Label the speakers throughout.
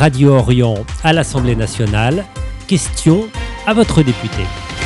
Speaker 1: Radio Orient à l'Assemblée nationale. Question à votre député.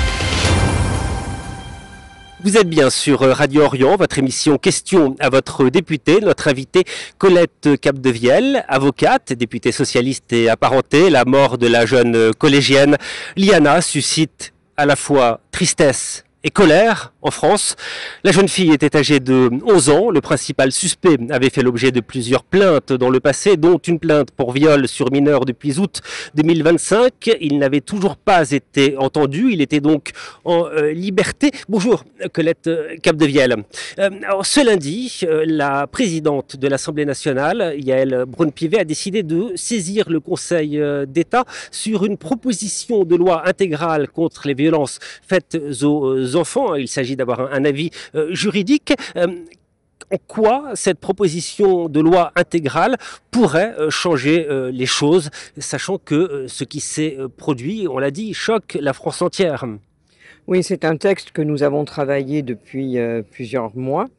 Speaker 1: Vous êtes bien sur Radio Orient, votre émission Question à votre député. Notre invitée Colette Capdevielle, avocate, députée socialiste et apparentée. La mort de la jeune collégienne Liana suscite à la fois tristesse et colère en France. La jeune fille était âgée de 11 ans. Le principal suspect avait fait l'objet de plusieurs plaintes dans le passé, dont une plainte pour viol sur mineur depuis août 2025. Il n'avait toujours pas été entendu. Il était donc en liberté. Bonjour Colette Capdevielle. Ce lundi, la présidente de l'Assemblée nationale, Yaël Braun-Pivet, a décidé de saisir le Conseil d'État sur une proposition de loi intégrale contre les violences faites aux enfants. Il s'agit d'avoir un avis juridique. En quoi cette proposition de loi intégrale pourrait changer les choses, sachant que ce qui s'est produit, on l'a dit, choque la France entière?
Speaker 2: Oui, c'est un texte que nous avons travaillé depuis plusieurs mois,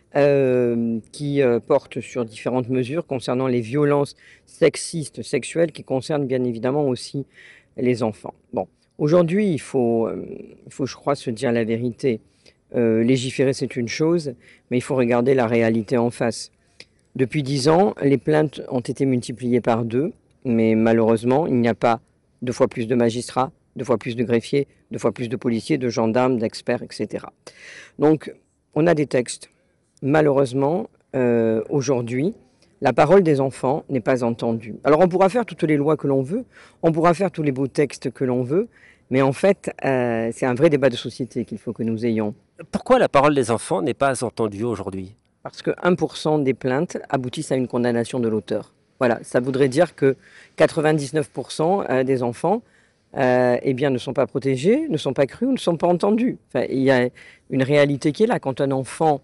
Speaker 2: qui porte sur différentes mesures concernant les violences sexistes, sexuelles, qui concernent bien évidemment aussi les enfants. Bon, aujourd'hui, il faut, je crois, se dire la vérité. Légiférer, c'est une chose, mais il faut regarder la réalité en face. Depuis 10 ans, les plaintes ont été multipliées par 2, mais malheureusement, il n'y a pas 2 fois plus de magistrats, 2 fois plus de greffiers, 2 fois plus de policiers, de gendarmes, d'experts, etc. Donc, on a des textes. Malheureusement, aujourd'hui, la parole des enfants n'est pas entendue. Alors, on pourra faire toutes les lois que l'on veut, on pourra faire tous les beaux textes que l'on veut, mais en fait, c'est un vrai débat de société qu'il faut que nous ayons.
Speaker 1: Pourquoi la parole des enfants n'est pas entendue aujourd'hui?
Speaker 2: Parce que 1% des plaintes aboutissent à une condamnation de l'auteur. Voilà, ça voudrait dire que 99% des enfants eh bien, ne sont pas protégés, ne sont pas crus ou ne sont pas entendus. Enfin, il y a une réalité qui est là. Quand un enfant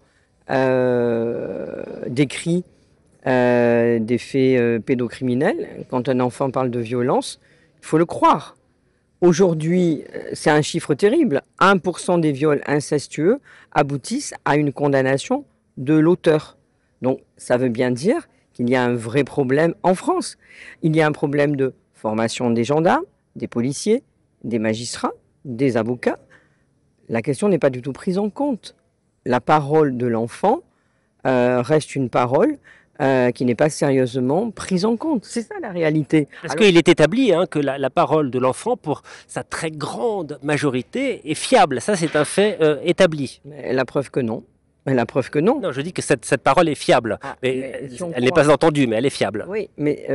Speaker 2: décrit des faits pédocriminels, quand un enfant parle de violence, il faut le croire. Aujourd'hui, c'est un chiffre terrible. 1% des viols incestueux aboutissent à une condamnation de l'auteur. Donc, ça veut bien dire qu'il y a un vrai problème en France. Il y a un problème de formation des gendarmes, des policiers, des magistrats, des avocats. La question n'est pas du tout prise en compte. La parole de l'enfant reste une parole qui n'est pas sérieusement prise en compte. C'est ça la réalité.
Speaker 1: Parce qu'il est établi que la parole de l'enfant, pour sa très grande majorité, est fiable. Ça, c'est un fait établi.
Speaker 2: Mais la preuve que non. La preuve que non.
Speaker 1: Non, je dis que cette parole est fiable. Mais elle n'est pas entendue, mais elle est fiable.
Speaker 2: Oui, mais,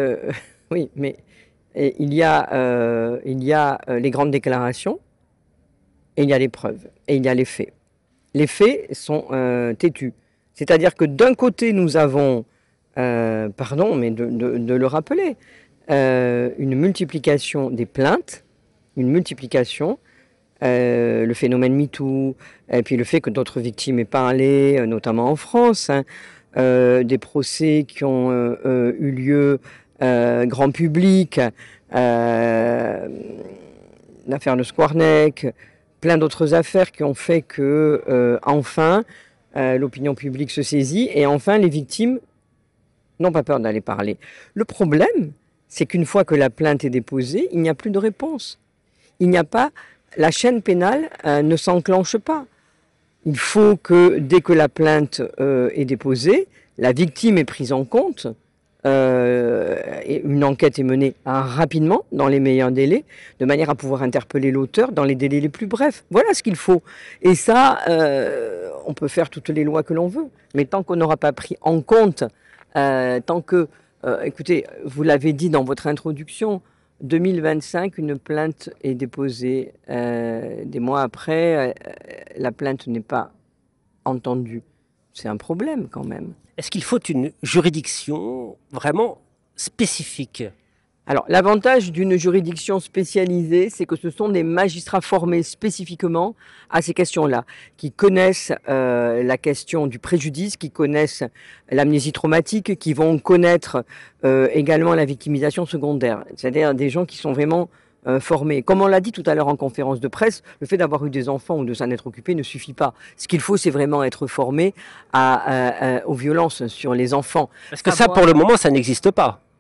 Speaker 2: il y a les grandes déclarations, et il y a les preuves, et il y a les faits. Les faits sont têtus. C'est-à-dire que d'un côté, nous avons, pardon, mais de le rappeler, une multiplication des plaintes, une multiplication, le phénomène MeToo, et puis le fait que d'autres victimes aient parlé, notamment en France, des procès qui ont eu lieu grand public, l'affaire de Squarneck, plein d'autres affaires qui ont fait que, enfin, l'opinion publique se saisit et enfin les victimes n'ont pas peur d'aller parler. Le problème, c'est qu'une fois que la plainte est déposée, il n'y a plus de réponse. Il n'y a pas, la chaîne pénale ne s'enclenche pas. Il faut que dès que la plainte est déposée, la victime est prise en compte, et une enquête est menée rapidement, dans les meilleurs délais, de manière à pouvoir interpeller l'auteur dans les délais les plus brefs. Voilà ce qu'il faut. Et ça, on peut faire toutes les lois que l'on veut, mais tant qu'on n'aura pas pris en compte, tant que, écoutez, vous l'avez dit dans votre introduction, 2025, une plainte est déposée. Des mois après, la plainte n'est pas entendue. C'est un problème quand même.
Speaker 1: Est-ce qu'il faut une juridiction vraiment spécifique?
Speaker 2: Alors, l'avantage d'une juridiction spécialisée, c'est que ce sont des magistrats formés spécifiquement à ces questions-là, qui connaissent la question du préjudice, qui connaissent l'amnésie traumatique, qui vont connaître également la victimisation secondaire. C'est-à-dire des gens qui sont vraiment formés. Comme on l'a dit tout à l'heure en conférence de presse, le fait d'avoir eu des enfants ou de s'en être occupé ne suffit pas. Ce qu'il faut, c'est vraiment être formé aux violences sur les enfants.
Speaker 1: Parce que ça, pour le moment, ça n'existe pas.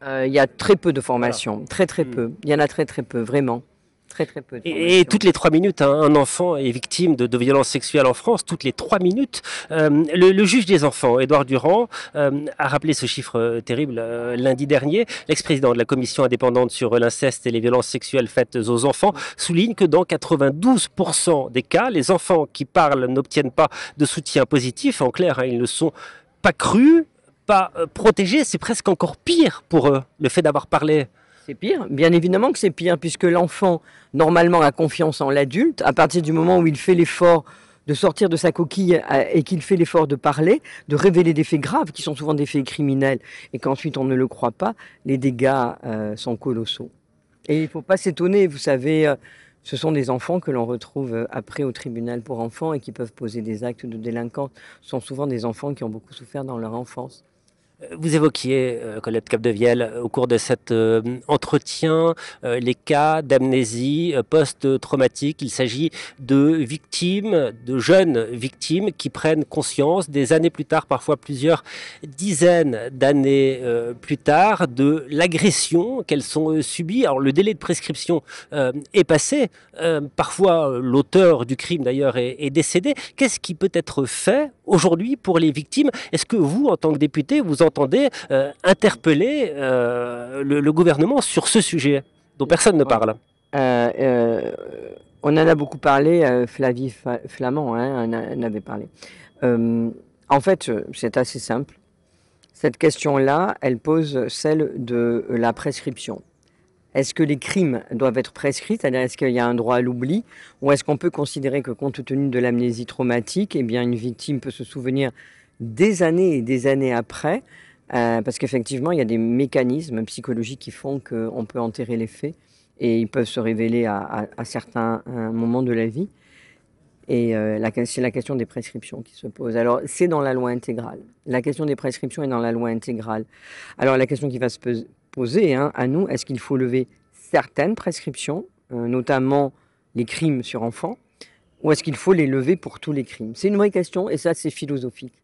Speaker 2: Il y a très peu de formations,
Speaker 1: Voilà.
Speaker 2: très très peu. Il y en a très très peu, vraiment. Très très peu de
Speaker 1: Et
Speaker 2: formations.
Speaker 1: toutes les 3 minutes, un enfant est victime de violences sexuelles en France, toutes les 3 minutes. Le juge des enfants, Édouard Durand, a rappelé ce chiffre terrible lundi dernier. L'ex-président de la commission indépendante sur l'inceste et les violences sexuelles faites aux enfants souligne que dans 92% des cas, les enfants qui parlent n'obtiennent pas de soutien positif. En clair, hein, ils ne sont pas crus, pas protégés. C'est presque encore pire pour eux, le fait d'avoir parlé.
Speaker 2: C'est pire, bien évidemment que c'est pire, puisque l'enfant, normalement, a confiance en l'adulte. À partir du moment où il fait l'effort de sortir de sa coquille et qu'il fait l'effort de parler, de révéler des faits graves, qui sont souvent des faits criminels, et qu'ensuite on ne le croit pas, les dégâts sont colossaux. Et il ne faut pas s'étonner, vous savez, ce sont des enfants que l'on retrouve après au tribunal pour enfants et qui peuvent poser des actes de délinquance. Ce sont souvent des enfants qui ont beaucoup souffert dans leur enfance.
Speaker 1: Vous évoquiez, Colette Capdevielle, au cours de cet entretien, les cas d'amnésie post-traumatique. Il s'agit de victimes, de jeunes victimes qui prennent conscience des années plus tard, parfois plusieurs dizaines d'années plus tard, de l'agression qu'elles ont subie. Alors le délai de prescription est passé. Parfois, l'auteur du crime d'ailleurs est décédé. Qu'est-ce qui peut être fait aujourd'hui pour les victimes? Est-ce que vous, en tant que député, vous entendez interpeller le gouvernement sur ce sujet dont personne ne parle?
Speaker 2: Euh, euh, on en a beaucoup parlé, Flavie Flamand en avait parlé. En fait, c'est assez simple. Cette question-là, elle pose celle de la prescription. Est-ce que les crimes doivent être prescrits, c'est-à-dire est-ce qu'il y a un droit à l'oubli, ou est-ce qu'on peut considérer que compte tenu de l'amnésie traumatique, eh bien une victime peut se souvenir des années et des années après, parce qu'effectivement il y a des mécanismes psychologiques qui font qu'on peut enterrer les faits et ils peuvent se révéler à certains moments de la vie. Et c'est la question des prescriptions qui se pose. Alors, c'est dans la loi intégrale. La question des prescriptions est dans la loi intégrale. Alors, la question qui va se poser à nous, est-ce qu'il faut lever certaines prescriptions, notamment les crimes sur enfants, ou est-ce qu'il faut les lever pour tous les crimes? C'est une vraie question et ça, c'est philosophique.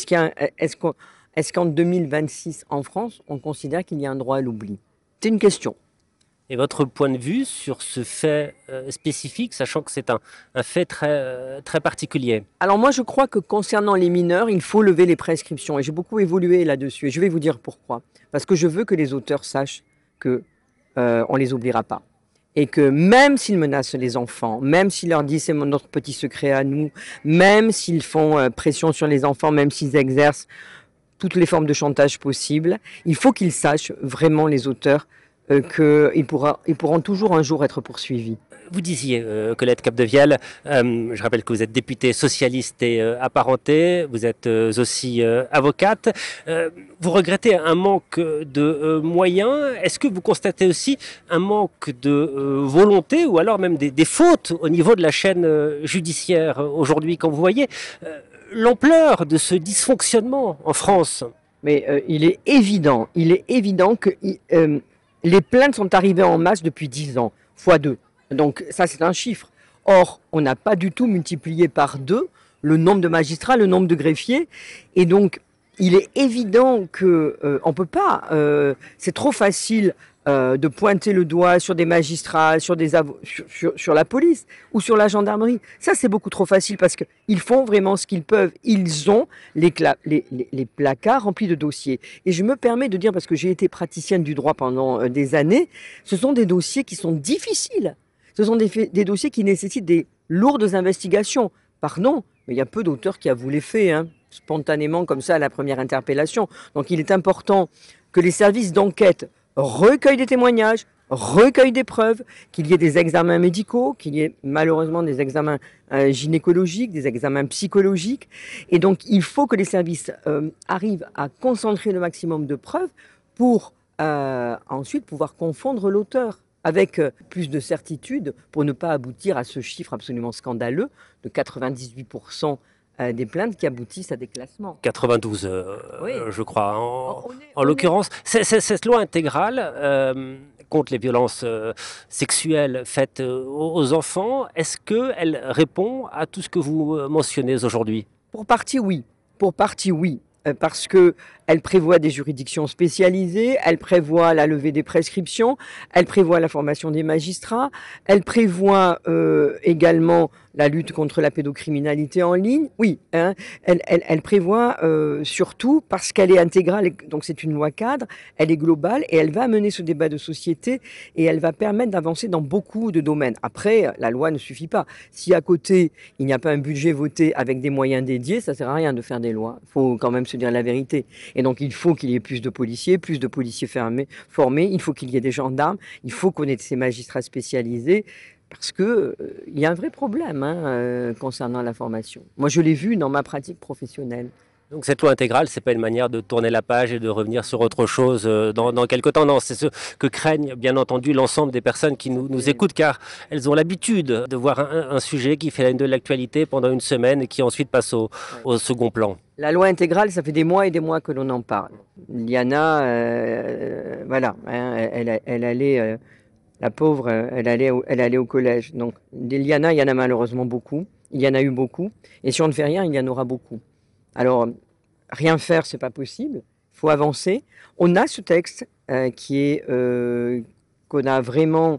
Speaker 2: Est-ce qu'en 2026, en France, on considère qu'il y a un droit à l'oubli? C'est une question.
Speaker 1: Et votre point de vue sur ce fait spécifique, sachant que c'est un fait très particulier?
Speaker 2: Alors moi, je crois que concernant les mineurs, il faut lever les prescriptions. Et j'ai beaucoup évolué là-dessus. Et je vais vous dire pourquoi. Parce que je veux que les auteurs sachent que on les oubliera pas. Et que même s'ils menacent les enfants, même s'ils leur disent c'est notre petit secret à nous, même s'ils font pression sur les enfants, même s'ils exercent toutes les formes de chantage possibles, il faut qu'ils sachent vraiment les auteurs qu'ils pourront toujours un jour être poursuivis.
Speaker 1: Vous disiez, Colette Capdevielle, je rappelle que vous êtes députée socialiste et apparentée, vous êtes aussi avocate. Vous regrettez un manque de moyens. Est-ce que vous constatez aussi un manque de volonté ou alors même des fautes au niveau de la chaîne judiciaire aujourd'hui quand vous voyez l'ampleur de ce dysfonctionnement en France?
Speaker 2: Mais il est évident que les plaintes sont arrivées en masse depuis 10 ans, fois 2. Donc ça, c'est un chiffre. Or, on n'a pas du tout multiplié par 2 le nombre de magistrats, le nombre de greffiers. Et donc, il est évident que on peut pas. C'est trop facile de pointer le doigt sur des magistrats, sur la police ou sur la gendarmerie. Ça, c'est beaucoup trop facile parce qu'ils font vraiment ce qu'ils peuvent. Ils ont les placards remplis de dossiers. Et je me permets de dire, parce que j'ai été praticienne du droit pendant des années, ce sont des dossiers qui sont difficiles. Ce sont des dossiers qui nécessitent des lourdes investigations. Pardon, mais il y a peu d'auteurs qui avouent les faits, spontanément comme ça à la première interpellation. Donc il est important que les services d'enquête recueillent des témoignages, recueillent des preuves, qu'il y ait des examens médicaux, qu'il y ait malheureusement des examens gynécologiques, des examens psychologiques. Et donc il faut que les services arrivent à concentrer le maximum de preuves pour ensuite pouvoir confondre l'auteur avec plus de certitude pour ne pas aboutir à ce chiffre absolument scandaleux de 98% des plaintes qui aboutissent à des classements.
Speaker 1: 92,
Speaker 2: Oui.
Speaker 1: je crois. En l'occurrence, cette loi intégrale contre les violences sexuelles faites aux enfants, est-ce qu'elle répond à tout ce que vous mentionnez aujourd'hui?
Speaker 2: Pour partie, oui. Pour partie, oui. parce que elle prévoit des juridictions spécialisées, elle prévoit la levée des prescriptions, elle prévoit la formation des magistrats, elle prévoit également la lutte contre la pédocriminalité en ligne. Oui, hein, elle prévoit surtout parce qu'elle est intégrale, donc c'est une loi cadre, elle est globale et elle va amener ce débat de société et elle va permettre d'avancer dans beaucoup de domaines. Après, la loi ne suffit pas. Si à côté, il n'y a pas un budget voté avec des moyens dédiés, ça ne sert à rien de faire des lois. Il faut quand même se dire la vérité. Et donc, il faut qu'il y ait plus de policiers formés, il faut qu'il y ait des gendarmes, il faut qu'on ait ces magistrats spécialisés. Parce que il y a un vrai problème concernant la formation. Moi, je l'ai vu dans ma pratique professionnelle.
Speaker 1: Donc cette loi intégrale, c'est pas une manière de tourner la page et de revenir sur autre chose dans quelque temps. Non, c'est ce que craignent bien entendu l'ensemble des personnes qui nous écoutent, car elles ont l'habitude de voir un sujet qui fait de l'actualité pendant une semaine et qui ensuite passe au second plan.
Speaker 2: La loi intégrale, ça fait des mois et des mois que l'on en parle. Liana, voilà, hein, elle allait... La pauvre, elle allait au collège. Donc, des Liana, il y en a malheureusement beaucoup. Il y en a eu beaucoup. Et si on ne fait rien, il y en aura beaucoup. Alors, rien faire, c'est pas possible. Il faut avancer. On a ce texte qu'on a vraiment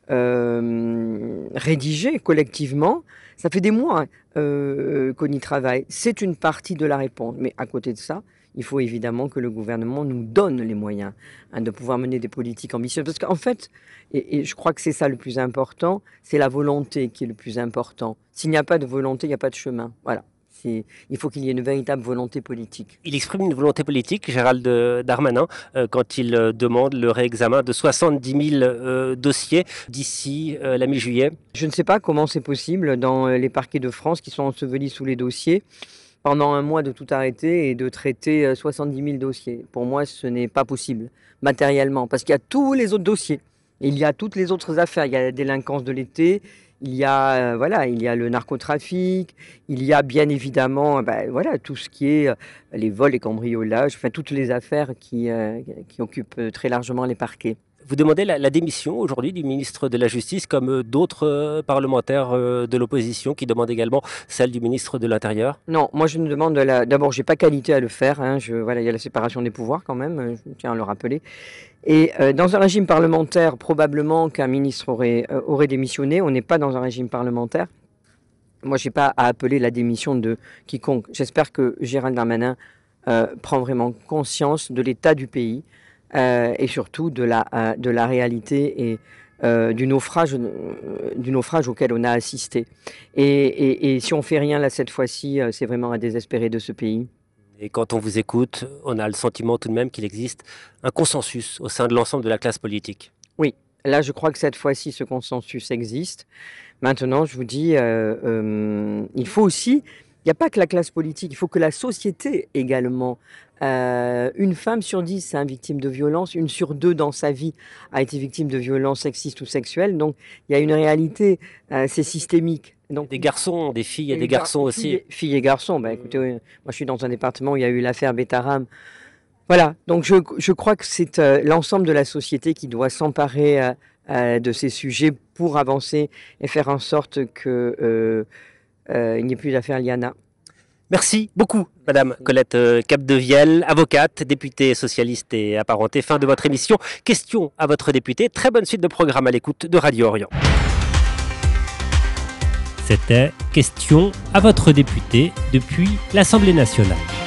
Speaker 2: rédigé collectivement. Ça fait des mois qu'on y travaille. C'est une partie de la réponse. Mais à côté de ça, il faut évidemment que le gouvernement nous donne les moyens de pouvoir mener des politiques ambitieuses. Parce qu'en fait, et je crois que c'est ça le plus important, c'est la volonté qui est le plus important. S'il n'y a pas de volonté, il n'y a pas de chemin. Voilà. Il faut qu'il y ait une véritable volonté politique.
Speaker 1: Il exprime une volonté politique, Gérald Darmanin, quand il demande le réexamen de 70 000 dossiers d'ici la mi-juillet.
Speaker 2: Je ne sais pas comment c'est possible dans les parquets de France qui sont ensevelis sous les dossiers. Pendant un mois de tout arrêter et de traiter 70 000 dossiers. Pour moi, ce n'est pas possible, matériellement, parce qu'il y a tous les autres dossiers. Il y a toutes les autres affaires. Il y a la délinquance de l'été, il y a, il y a le narcotrafic, il y a bien évidemment tout ce qui est les vols, les cambriolages, enfin toutes les affaires qui occupent très largement les parquets.
Speaker 1: Vous demandez la démission aujourd'hui du ministre de la Justice, comme d'autres parlementaires de l'opposition qui demandent également celle du ministre de l'Intérieur?
Speaker 2: Non, moi je ne demande... D'abord, je n'ai pas qualité à le faire. Il y a la séparation des pouvoirs quand même, je tiens à le rappeler. Et dans un régime parlementaire, probablement qu'un ministre aurait démissionné. On n'est pas dans un régime parlementaire. Moi, je n'ai pas à appeler la démission de quiconque. J'espère que Gérald Darmanin prend vraiment conscience de l'état du pays. Et surtout de la réalité et du naufrage auquel on a assisté. Et si on ne fait rien là cette fois-ci, c'est vraiment à désespérer de ce pays.
Speaker 1: Et quand on vous écoute, on a le sentiment tout de même qu'il existe un consensus au sein de l'ensemble de la classe politique.
Speaker 2: Oui, là je crois que cette fois-ci ce consensus existe. Maintenant, je vous dis, il faut aussi... Il n'y a pas que la classe politique, il faut que la société également. Une femme sur 10 est victime de violence, une sur 2 dans sa vie a été victime de violences sexistes ou sexuelles. Donc il y a une réalité, c'est systémique. Donc,
Speaker 1: des garçons, des filles et des garçons aussi.
Speaker 2: Filles et garçons, écoutez, moi je suis dans un département où il y a eu l'affaire Betaram. Voilà, donc je crois que c'est l'ensemble de la société qui doit s'emparer de ces sujets pour avancer et faire en sorte que... il n'y a plus d'affaire Liana.
Speaker 1: Merci beaucoup, Madame Colette Capdevielle, avocate, députée socialiste et apparentée. Fin de votre émission. Question à votre député. Très bonne suite de programme à l'écoute de Radio Orient. C'était Question à votre député depuis l'Assemblée nationale.